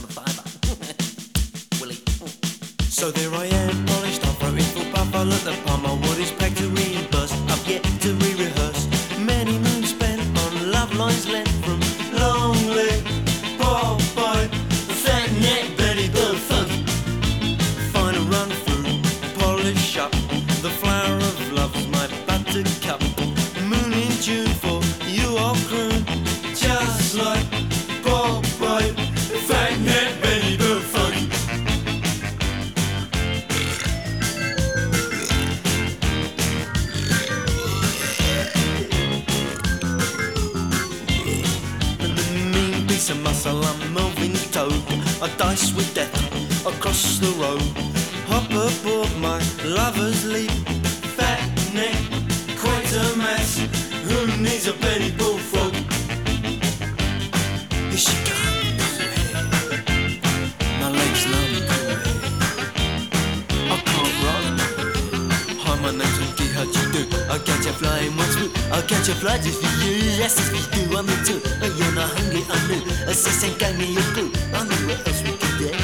fiver. Willie. So there I am, polished off, wrote for Buffalo at the palm. My wood is packed to reimburse. I've yet to re-rehearse. Many moons spent on love lines lent from Longley, Popeye, Fat Neck, Betty Boo Funk. Final run through, polish up. The flower of love's my buttercup. Moon in June for you all croon. Just like Popeye, Fat Neck, Betty Boo Funk. Of muscle, I'm moving toe. I dice with death across the road. Hop aboard my lover's leap. Fat neck, quite a mess. Who needs a Betty Bullfrog? Here she comes. My legs numb. I can't run. Hi, my name's Ricky. How'd you do? I'll catch you flying once more. I'll catch you fly just for you. Yes, it's for you. I'm into. You're not hungry, I knew. A sis ain't got me a clue. I knew what else we could do.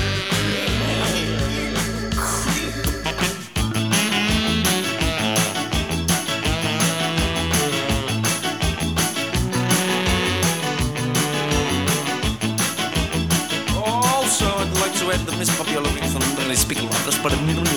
Also, I'd like to add that Miss Poppy are looking for speaking like this, but